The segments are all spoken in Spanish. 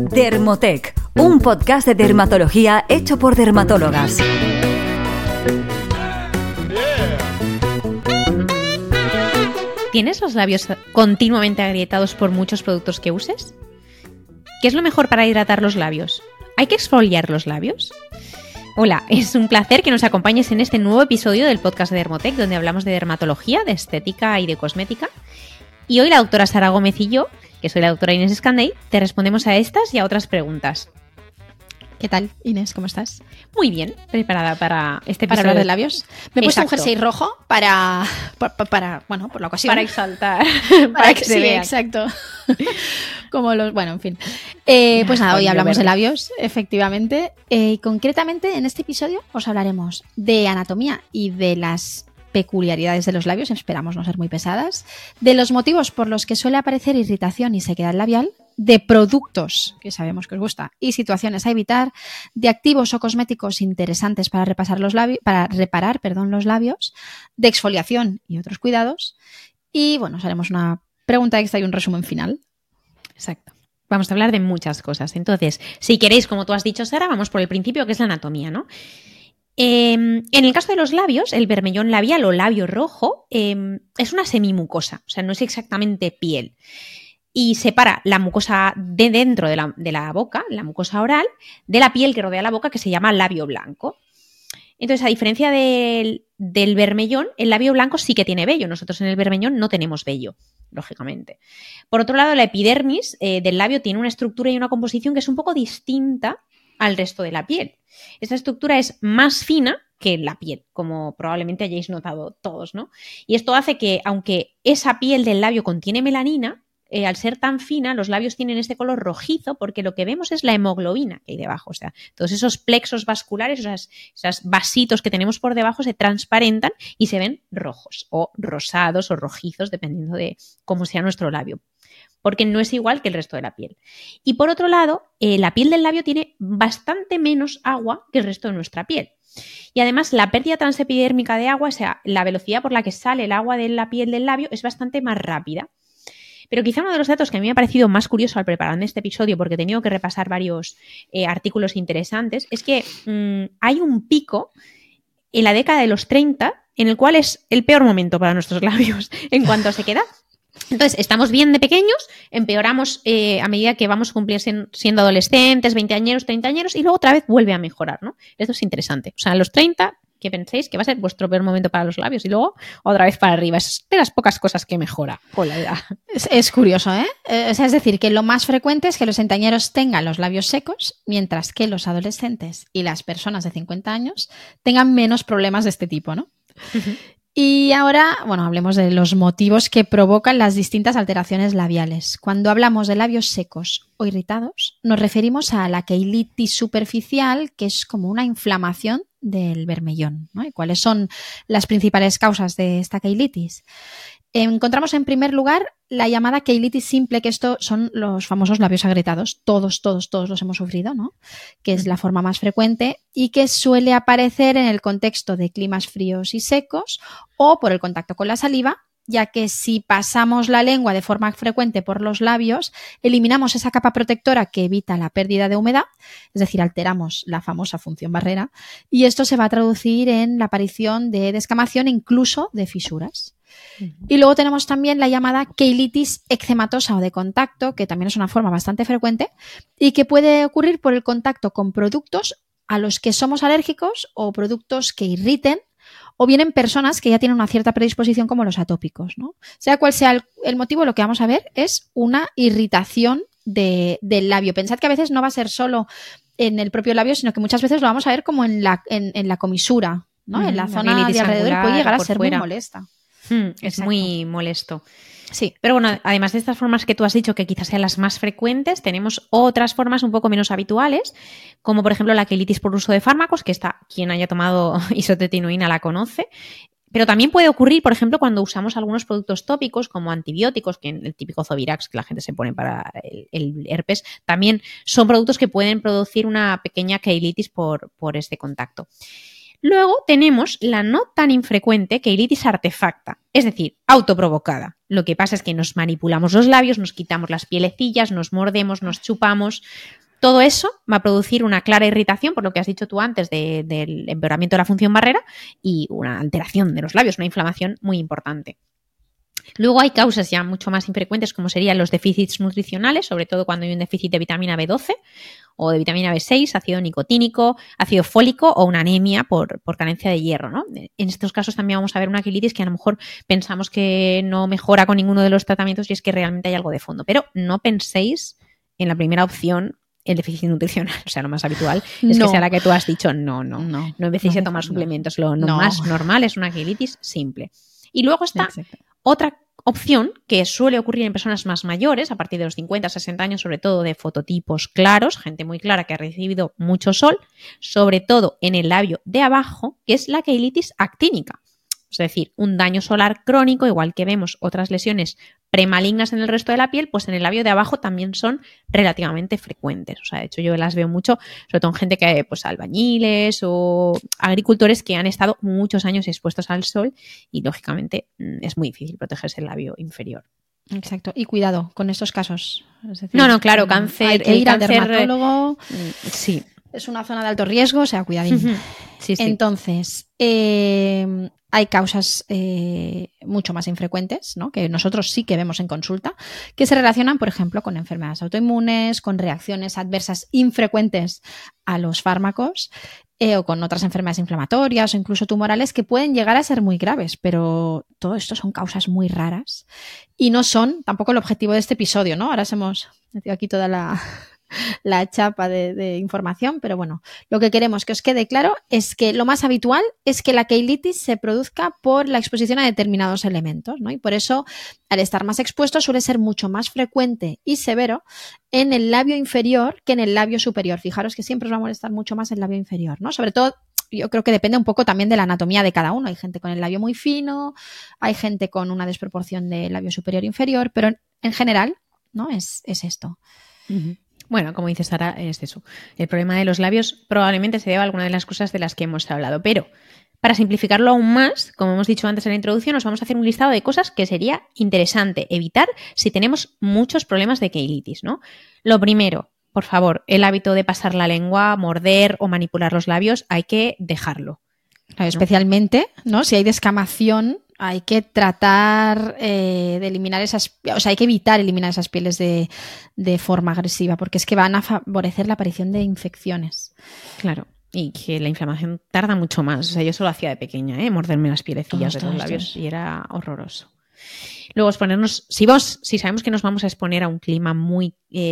Dermotec, un podcast de dermatología hecho por dermatólogas. ¿Tienes los labios continuamente agrietados por muchos productos que uses? ¿Qué es lo mejor para hidratar los labios? ¿Hay que exfoliar los labios? Hola, es un placer que nos acompañes en este nuevo episodio del podcast de Dermotec, donde hablamos de dermatología, de estética y de cosmética. Y hoy la doctora Sara Gómez y yo, que soy la doctora Inés Escandell, te respondemos a estas y a otras preguntas. ¿Qué tal, Inés? ¿Cómo estás? Muy bien, preparada para este episodio. ¿Para hablar de labios? Me he puesto un Exacto. jersey rojo para por la ocasión. Para exaltar, para que se sí, vea. exacto. Como los, bueno, en fin. Pues nada, hoy hablamos de labios, efectivamente. Concretamente, en este episodio os hablaremos de anatomía y de las peculiaridades de los labios, esperamos no ser muy pesadas, de los motivos por los que suele aparecer irritación y sequedad labial, de productos que sabemos que os gusta y situaciones a evitar, de activos o cosméticos interesantes para reparar los labios, de exfoliación y otros cuidados. Y bueno, os haremos una pregunta extra y un resumen final. Exacto. Vamos a hablar de muchas cosas. Entonces, si queréis, como tú has dicho, Sara, vamos por el principio, que es la anatomía, ¿no? En el caso de los labios, el bermellón labial o labio rojo es una semimucosa, o sea, no es exactamente piel. Y separa la mucosa de dentro de la boca, la mucosa oral, de la piel que rodea la boca, que se llama labio blanco. Entonces, a diferencia del bermellón, el labio blanco sí que tiene vello. Nosotros en el bermellón no tenemos vello, lógicamente. Por otro lado, la epidermis del labio tiene una estructura y una composición que es un poco distinta al resto de la piel. Esta estructura es más fina que la piel, como probablemente hayáis notado todos, ¿no? Y esto hace que, aunque esa piel del labio contiene melanina, al ser tan fina, los labios tienen este color rojizo porque lo que vemos es la hemoglobina que hay debajo. O sea, todos esos plexos vasculares, esos vasitos que tenemos por debajo se transparentan y se ven rojos o rosados o rojizos, dependiendo de cómo sea nuestro labio, porque no es igual que el resto de la piel. Y por otro lado, la piel del labio tiene bastante menos agua que el resto de nuestra piel. Y además la pérdida transepidérmica de agua, o sea, la velocidad por la que sale el agua de la piel del labio es bastante más rápida. Pero quizá uno de los datos que a mí me ha parecido más curioso al prepararme este episodio, porque he tenido que repasar varios artículos interesantes, es que hay un pico en la década de los 30 en el cual es el peor momento para nuestros labios en cuanto a sequedad. Entonces, estamos bien de pequeños, empeoramos a medida que vamos a cumplir siendo adolescentes, 20 añeros, 30 añeros, y luego otra vez vuelve a mejorar, ¿no? Esto es interesante. O sea, a los 30, que penséis que va a ser vuestro peor momento para los labios, y luego otra vez para arriba. Es de las pocas cosas que mejora con la edad. Es curioso, ¿eh? O sea, es decir, que lo más frecuente es que los veinteañeros tengan los labios secos, mientras que los adolescentes y las personas de 50 años tengan menos problemas de este tipo, ¿no? Uh-huh. Y ahora, bueno, hablemos de los motivos que provocan las distintas alteraciones labiales. Cuando hablamos de labios secos o irritados, nos referimos a la queilitis superficial, que es como una inflamación del bermellón, ¿no? ¿Y cuáles son las principales causas de esta queilitis? Encontramos en primer lugar la llamada queilitis simple, que esto son los famosos labios agrietados. Todos los hemos sufrido, ¿no? Que es la forma más frecuente y que suele aparecer en el contexto de climas fríos y secos o por el contacto con la saliva, ya que si pasamos la lengua de forma frecuente por los labios, eliminamos esa capa protectora que evita la pérdida de humedad, es decir, alteramos la famosa función barrera, y esto se va a traducir en la aparición de descamación e incluso de fisuras. Y luego tenemos también la llamada queilitis eczematosa o de contacto, que también es una forma bastante frecuente y que puede ocurrir por el contacto con productos a los que somos alérgicos o productos que irriten, o bien en personas que ya tienen una cierta predisposición como los atópicos, ¿no? Sea cual sea el motivo, lo que vamos a ver es una irritación del labio. Pensad que a veces no va a ser solo en el propio labio, sino que muchas veces lo vamos a ver como en la comisura, ¿no? En la zona de alrededor puede llegar a ser muy molesta. Es muy molesto. Sí. Pero bueno, además de estas formas que tú has dicho que quizás sean las más frecuentes, tenemos otras formas un poco menos habituales, como por ejemplo la queilitis por uso de fármacos, que quien haya tomado isotretinoína la conoce. Pero también puede ocurrir, por ejemplo, cuando usamos algunos productos tópicos como antibióticos, que el típico Zovirax que la gente se pone para el herpes, también son productos que pueden producir una pequeña queilitis por este contacto. Luego tenemos la no tan infrecuente queilitis artefacta, es decir, autoprovocada. Lo que pasa es que nos manipulamos los labios, nos quitamos las pielecillas, nos mordemos, nos chupamos. Todo eso va a producir una clara irritación, por lo que has dicho tú antes, del empeoramiento de la función barrera y una alteración de los labios, una inflamación muy importante. Luego hay causas ya mucho más infrecuentes, como serían los déficits nutricionales, sobre todo cuando hay un déficit de vitamina B12 o de vitamina B6, ácido nicotínico, ácido fólico o una anemia por carencia de hierro, ¿no? En estos casos también vamos a ver una quilitis que a lo mejor pensamos que no mejora con ninguno de los tratamientos y es que realmente hay algo de fondo. Pero no penséis en la primera opción el déficit nutricional, o sea, lo más habitual es que sea la que tú has dicho, no empecéis a tomar suplementos, lo más normal es una quilitis simple. Y luego está otra opción que suele ocurrir en personas más mayores, a partir de los 50, 60 años, sobre todo de fototipos claros, gente muy clara que ha recibido mucho sol, sobre todo en el labio de abajo, que es la quilitis actínica. Es decir, un daño solar crónico, igual que vemos otras lesiones premalignas en el resto de la piel, pues en el labio de abajo también son relativamente frecuentes. O sea, de hecho yo las veo mucho, sobre todo en gente que, pues albañiles o agricultores que han estado muchos años expuestos al sol y lógicamente es muy difícil protegerse el labio inferior. Exacto. Y cuidado con estos casos. Es decir, no, claro, cáncer. Hay que ir al dermatólogo. Sí. Es una zona de alto riesgo, o sea, cuidadín. Sí. Entonces, hay causas mucho más infrecuentes, ¿no? Que nosotros sí que vemos en consulta, que se relacionan, por ejemplo, con enfermedades autoinmunes, con reacciones adversas infrecuentes a los fármacos o con otras enfermedades inflamatorias o incluso tumorales que pueden llegar a ser muy graves, pero todo esto son causas muy raras y no son tampoco el objetivo de este episodio, ¿no? Ahora hemos metido aquí toda la chapa de información, pero bueno, lo que queremos que os quede claro es que lo más habitual es que la quilitis se produzca por la exposición a determinados elementos, ¿no? Y por eso, al estar más expuesto, suele ser mucho más frecuente y severo en el labio inferior que en el labio superior. Fijaros que siempre os va a molestar mucho más el labio inferior, ¿no? Sobre todo, yo creo que depende un poco también de la anatomía de cada uno. Hay gente con el labio muy fino, hay gente con una desproporción de labio superior e inferior, pero en general, ¿no? Es esto. Bueno, como dice Sara, es eso. El problema de los labios probablemente se deba a alguna de las cosas de las que hemos hablado, pero para simplificarlo aún más, como hemos dicho antes en la introducción, os vamos a hacer un listado de cosas que sería interesante evitar si tenemos muchos problemas de quilitis, ¿no? Lo primero, por favor, el hábito de pasar la lengua, morder o manipular los labios, hay que dejarlo. Claro, especialmente, ¿no? Si hay descamación, hay que tratar de eliminar hay que evitar eliminar esas pieles de forma agresiva, porque es que van a favorecer la aparición de infecciones. Claro, y que la inflamación tarda mucho más. O sea, yo eso lo hacía de pequeña, morderme las pielecillas de los labios y era horroroso. Luego exponernos, si sabemos que nos vamos a exponer a un clima muy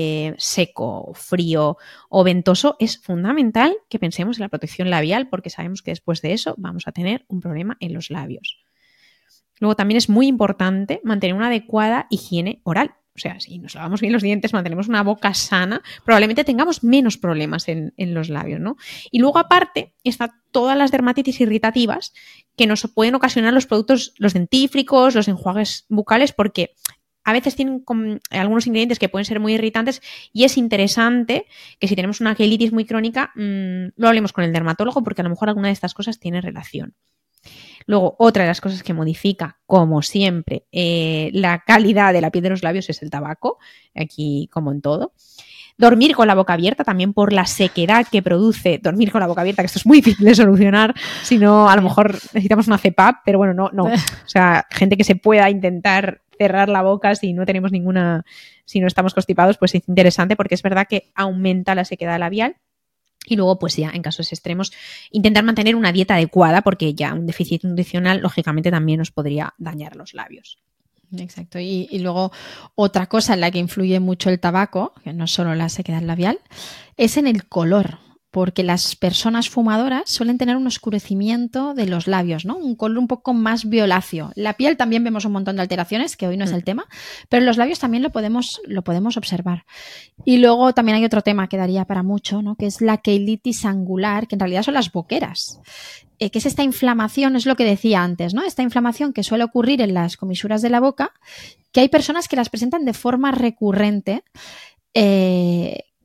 seco, frío o ventoso, es fundamental que pensemos en la protección labial porque sabemos que después de eso vamos a tener un problema en los labios. Luego también es muy importante mantener una adecuada higiene oral. O sea, si nos lavamos bien los dientes, mantenemos una boca sana, probablemente tengamos menos problemas en los labios, ¿no? Y luego aparte están todas las dermatitis irritativas que nos pueden ocasionar los productos, los dentífricos, los enjuagues bucales, porque a veces tienen algunos ingredientes que pueden ser muy irritantes y es interesante que si tenemos una quilitis muy crónica lo hablemos con el dermatólogo porque a lo mejor alguna de estas cosas tiene relación. Luego, otra de las cosas que modifica, como siempre, la calidad de la piel de los labios es el tabaco, aquí como en todo. Dormir con la boca abierta, también por la sequedad que produce dormir con la boca abierta, que esto es muy difícil de solucionar, si no, a lo mejor necesitamos una CPAP, pero bueno, no. O sea, gente que se pueda intentar cerrar la boca si no tenemos si no estamos constipados, pues es interesante porque es verdad que aumenta la sequedad labial. Y luego, pues ya, en casos extremos, intentar mantener una dieta adecuada porque ya un déficit nutricional, lógicamente, también nos podría dañar los labios. Exacto. Y luego, otra cosa en la que influye mucho el tabaco, que no solo la sequedad labial, es en el color. Porque las personas fumadoras suelen tener un oscurecimiento de los labios, ¿no? Un color un poco más violáceo. La piel también vemos un montón de alteraciones, que hoy no es el tema, pero en los labios también lo podemos observar. Y luego también hay otro tema que daría para mucho, ¿no? Que es la quilitis angular, que en realidad son las boqueras. Que es esta inflamación, es lo que decía antes, ¿no? Esta inflamación que suele ocurrir en las comisuras de la boca, que hay personas que las presentan de forma recurrente,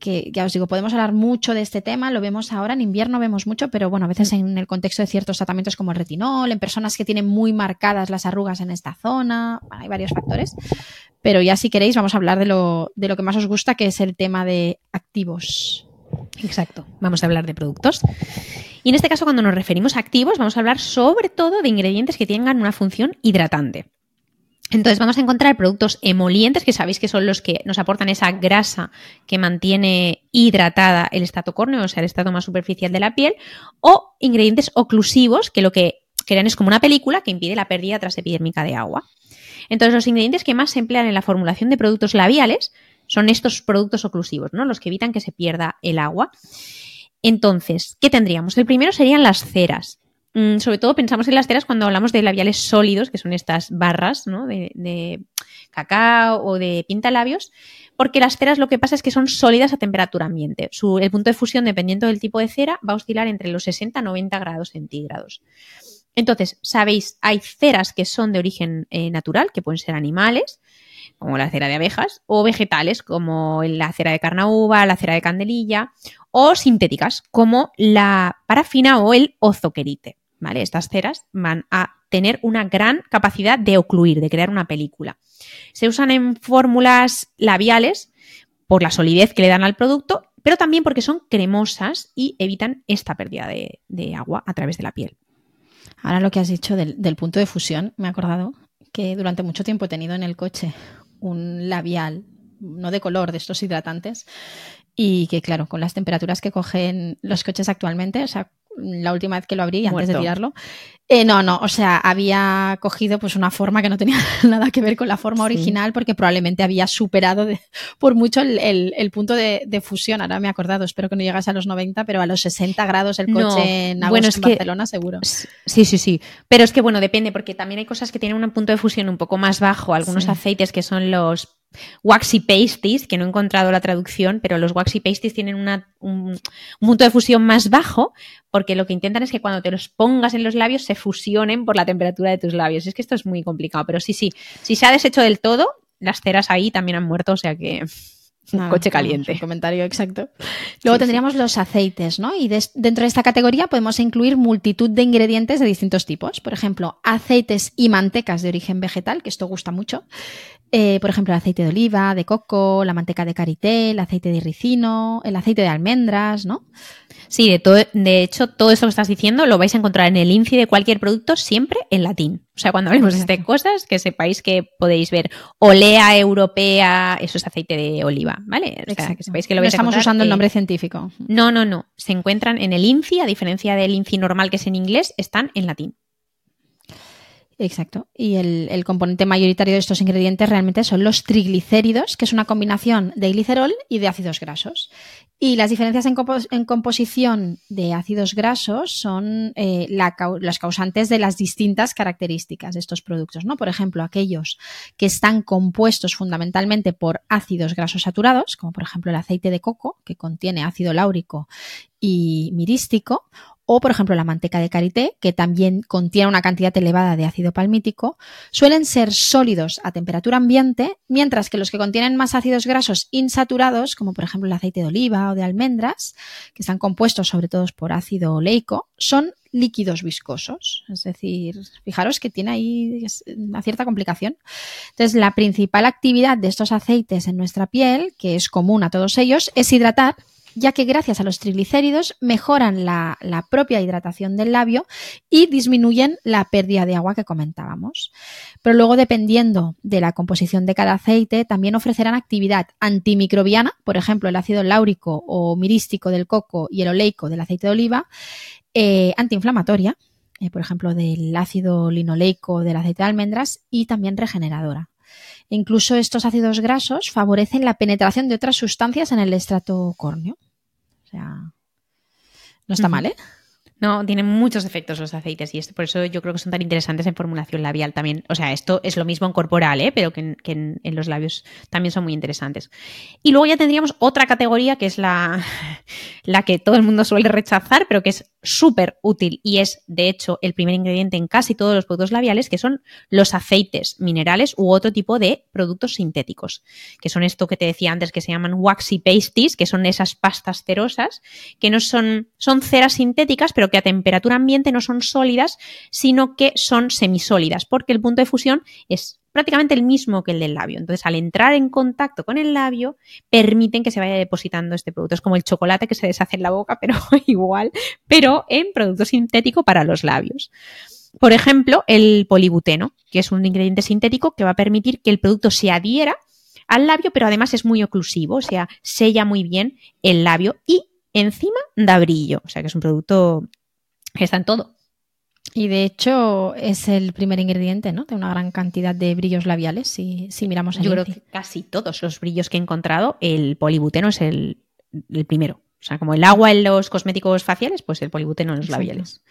que ya os digo, podemos hablar mucho de este tema, lo vemos ahora, en invierno vemos mucho, pero bueno, a veces en el contexto de ciertos tratamientos como el retinol, en personas que tienen muy marcadas las arrugas en esta zona, bueno, hay varios factores, pero ya si queréis vamos a hablar de lo que más os gusta, que es el tema de activos. Exacto, vamos a hablar de productos. Y en este caso, cuando nos referimos a activos, vamos a hablar sobre todo de ingredientes que tengan una función hidratante. Entonces vamos a encontrar productos emolientes, que sabéis que son los que nos aportan esa grasa que mantiene hidratada el estrato córneo, o sea, el estrato más superficial de la piel, o ingredientes oclusivos, que lo que crean es como una película que impide la pérdida transepidérmica de agua. Entonces, los ingredientes que más se emplean en la formulación de productos labiales son estos productos oclusivos, ¿no? Los que evitan que se pierda el agua. Entonces, ¿qué tendríamos? El primero serían las ceras. Sobre todo pensamos en las ceras cuando hablamos de labiales sólidos, que son estas barras, ¿no? de cacao o de pintalabios, porque las ceras lo que pasa es que son sólidas a temperatura ambiente. El punto de fusión, dependiendo del tipo de cera, va a oscilar entre los 60 y 90 grados centígrados. Entonces, sabéis, hay ceras que son de origen natural, que pueden ser animales, como la cera de abejas, o vegetales, como la cera de carnauba, la cera de candelilla, o sintéticas, como la parafina o el ozoquerite. ¿Vale? Estas ceras van a tener una gran capacidad de ocluir, de crear una película. Se usan en fórmulas labiales por la solidez que le dan al producto, pero también porque son cremosas y evitan esta pérdida de agua a través de la piel. Ahora lo que has dicho del punto de fusión, me he acordado que durante mucho tiempo he tenido en el coche un labial, no de color, de estos hidratantes, y que claro, con las temperaturas que cogen los coches actualmente, o sea, la última vez que lo abrí, antes de tirarlo, o sea, había cogido pues una forma que no tenía nada que ver con la forma original, porque probablemente había superado por mucho el punto de fusión. Ahora me he acordado, espero que no llegase a los 90, pero a los 60 grados el coche en agosto en Barcelona seguro. Sí. Pero es que bueno, depende, porque también hay cosas que tienen un punto de fusión un poco más bajo, algunos aceites que son los waxy pasties, que no he encontrado la traducción, pero los waxy pasties tienen un punto de fusión más bajo, porque lo que intentan es que cuando te los pongas en los labios se fusionen por la temperatura de tus labios. Es que esto es muy complicado, pero sí, si se ha deshecho del todo, las ceras ahí también han muerto, o sea que coche caliente. Comentario exacto. Luego tendríamos los aceites, ¿no? Y dentro de esta categoría podemos incluir multitud de ingredientes de distintos tipos. Por ejemplo, aceites y mantecas de origen vegetal, que esto gusta mucho. Por ejemplo, el aceite de oliva, de coco, la manteca de karité, el aceite de ricino, el aceite de almendras, ¿no? Sí, de hecho, todo esto que estás diciendo lo vais a encontrar en el INCI de cualquier producto siempre en latín. O sea, cuando hablemos de estas cosas, que sepáis que podéis ver olea europea, eso es aceite de oliva, ¿vale? O sea, que sepáis que lo vais a encontrar. No estamos usando el nombre científico. No. Se encuentran en el INCI, a diferencia del INCI normal que es en inglés, están en latín. Exacto. Y el componente mayoritario de estos ingredientes realmente son los triglicéridos, que es una combinación de glicerol y de ácidos grasos. Y las diferencias en composición de ácidos grasos son las causantes de las distintas características de estos productos, ¿no? Por ejemplo, aquellos que están compuestos fundamentalmente por ácidos grasos saturados, como por ejemplo el aceite de coco, que contiene ácido láurico y mirístico, o, por ejemplo, la manteca de karité, que también contiene una cantidad elevada de ácido palmítico, suelen ser sólidos a temperatura ambiente, mientras que los que contienen más ácidos grasos insaturados, como por ejemplo el aceite de oliva o de almendras, que están compuestos sobre todo por ácido oleico, son líquidos viscosos. Es decir, fijaros que tiene ahí una cierta complicación. Entonces, la principal actividad de estos aceites en nuestra piel, que es común a todos ellos, es hidratar, ya que gracias a los triglicéridos mejoran la propia hidratación del labio y disminuyen la pérdida de agua que comentábamos. Pero luego, dependiendo de la composición de cada aceite, también ofrecerán actividad antimicrobiana, por ejemplo, el ácido láurico o mirístico del coco y el oleico del aceite de oliva, antiinflamatoria, por ejemplo, del ácido linoleico del aceite de almendras, y también regeneradora. Incluso estos ácidos grasos favorecen la penetración de otras sustancias en el estrato córneo. O sea, no está mal, ¿eh? No, tienen muchos efectos los aceites y por eso yo creo que son tan interesantes en formulación labial también. O sea, esto es lo mismo en corporal, pero que en los labios también son muy interesantes. Y luego ya tendríamos otra categoría que es la que todo el mundo suele rechazar, pero que es súper útil y es, de hecho, el primer ingrediente en casi todos los productos labiales, que son los aceites minerales u otro tipo de productos sintéticos, que son esto que te decía antes, que se llaman waxy pasties, que son esas pastas cerosas, que no son ceras sintéticas, pero que a temperatura ambiente no son sólidas, sino que son semisólidas, porque el punto de fusión es prácticamente el mismo que el del labio. Entonces, al entrar en contacto con el labio, permiten que se vaya depositando este producto. Es como el chocolate que se deshace en la boca, pero igual, pero en producto sintético para los labios. Por ejemplo, el polibuteno, que es un ingrediente sintético que va a permitir que el producto se adhiera al labio, pero además es muy oclusivo, o sea, sella muy bien el labio y encima da brillo. O sea, que es un producto que está en todo. Y de hecho es el primer ingrediente, ¿no?, de una gran cantidad de brillos labiales, si miramos el Yo creo índice. que casi todos los brillos que he encontrado, el polibuteno es el primero. O sea, como el agua en los cosméticos faciales, pues el polibuteno en los labiales.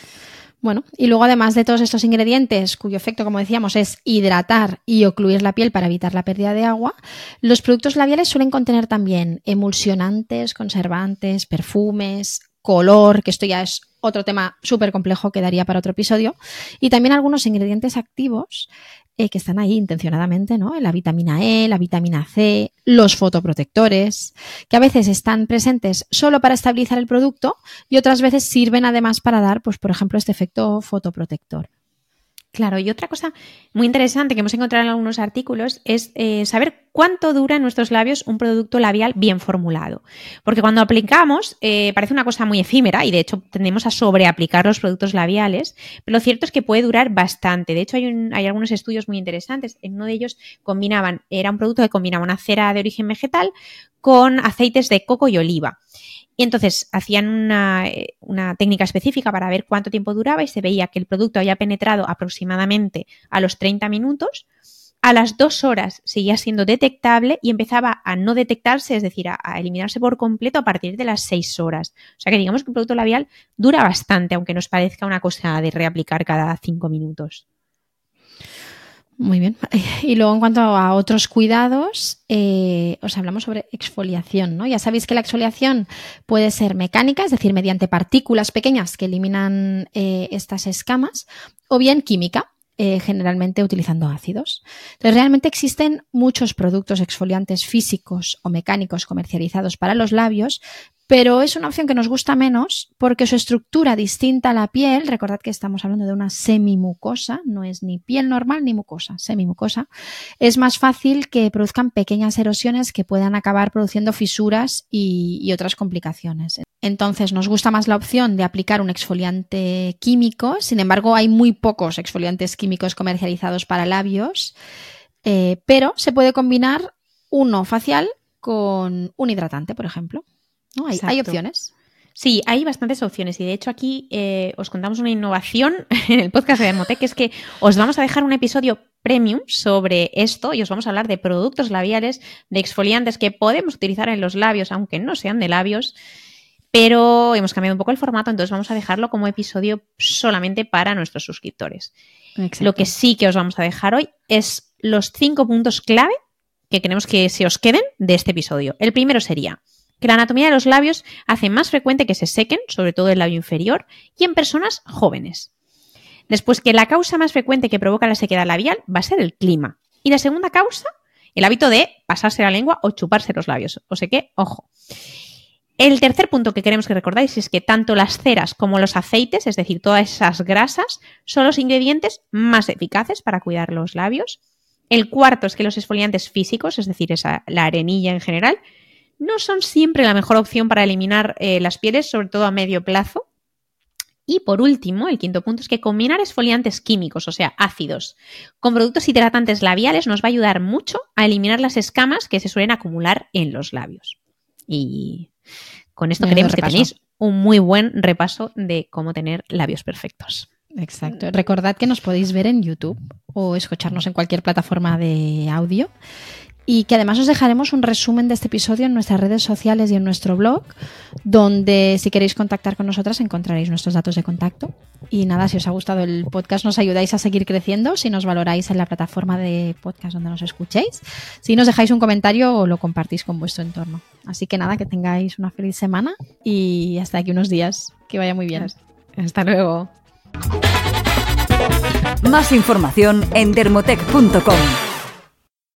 Bueno, y luego además de todos estos ingredientes, cuyo efecto, como decíamos, es hidratar y ocluir la piel para evitar la pérdida de agua, los productos labiales suelen contener también emulsionantes, conservantes, perfumes, color, que esto ya es otro tema súper complejo que daría para otro episodio, y también algunos ingredientes activos que están ahí intencionadamente, ¿no? La vitamina E, la vitamina C, los fotoprotectores, que a veces están presentes solo para estabilizar el producto y otras veces sirven además para dar, pues por ejemplo, este efecto fotoprotector. Claro, y otra cosa muy interesante que hemos encontrado en algunos artículos es saber cuánto dura en nuestros labios un producto labial bien formulado. Porque cuando aplicamos parece una cosa muy efímera y de hecho tendemos a sobreaplicar los productos labiales, pero lo cierto es que puede durar bastante. De hecho hay algunos estudios muy interesantes. En uno de ellos era un producto que combinaba una cera de origen vegetal con aceites de coco y oliva. Y entonces hacían una técnica específica para ver cuánto tiempo duraba y se veía que el producto había penetrado aproximadamente a los 30 minutos. A las 2 horas seguía siendo detectable y empezaba a no detectarse, es decir, a eliminarse por completo a partir de las 6 horas. O sea que digamos que un producto labial dura bastante, aunque nos parezca una cosa de reaplicar cada 5 minutos. Muy bien. Y luego en cuanto a otros cuidados, os hablamos sobre exfoliación, ¿no? Ya sabéis que la exfoliación puede ser mecánica, es decir, mediante partículas pequeñas que eliminan estas escamas, o bien química, generalmente utilizando ácidos. Entonces, realmente existen muchos productos exfoliantes físicos o mecánicos comercializados para los labios, pero es una opción que nos gusta menos porque su estructura distinta a la piel, recordad que estamos hablando de una semimucosa, no es ni piel normal ni mucosa, semimucosa, es más fácil que produzcan pequeñas erosiones que puedan acabar produciendo fisuras y otras complicaciones. Entonces nos gusta más la opción de aplicar un exfoliante químico, sin embargo hay muy pocos exfoliantes químicos comercializados para labios, pero se puede combinar uno facial con un hidratante, por ejemplo. ¿No? Hay opciones. Sí, hay bastantes opciones y de hecho aquí os contamos una innovación en el podcast de Dermotec, que es que os vamos a dejar un episodio premium sobre esto y os vamos a hablar de productos labiales, de exfoliantes que podemos utilizar en los labios, aunque no sean de labios, pero hemos cambiado un poco el formato, entonces vamos a dejarlo como episodio solamente para nuestros suscriptores. Exacto. Lo que sí que os vamos a dejar hoy es los 5 puntos clave que queremos que se os queden de este episodio. El primero sería que la anatomía de los labios hace más frecuente que se sequen, sobre todo el labio inferior, y en personas jóvenes. Después, que la causa más frecuente que provoca la sequedad labial va a ser el clima. Y la segunda causa, el hábito de pasarse la lengua o chuparse los labios. O sea que, ojo. El tercer punto que queremos que recordáis es que tanto las ceras como los aceites, es decir, todas esas grasas, son los ingredientes más eficaces para cuidar los labios. El cuarto es que los exfoliantes físicos, es decir, la arenilla en general, no son siempre la mejor opción para eliminar las pieles, sobre todo a medio plazo. Y por último, el quinto punto es que combinar exfoliantes químicos, o sea, ácidos, con productos hidratantes labiales nos va a ayudar mucho a eliminar las escamas que se suelen acumular en los labios. Y con esto creemos que tenéis un muy buen repaso de cómo tener labios perfectos. Exacto. Recordad que nos podéis ver en YouTube o escucharnos en cualquier plataforma de audio. Y que además os dejaremos un resumen de este episodio en nuestras redes sociales y en nuestro blog, donde si queréis contactar con nosotras encontraréis nuestros datos de contacto. Y nada, si os ha gustado el podcast nos ayudáis a seguir creciendo, si nos valoráis en la plataforma de podcast donde nos escuchéis, si nos dejáis un comentario o lo compartís con vuestro entorno. Así que nada, que tengáis una feliz semana y hasta aquí unos días. Que vaya muy bien. Hasta luego. Más información en dermotech.com.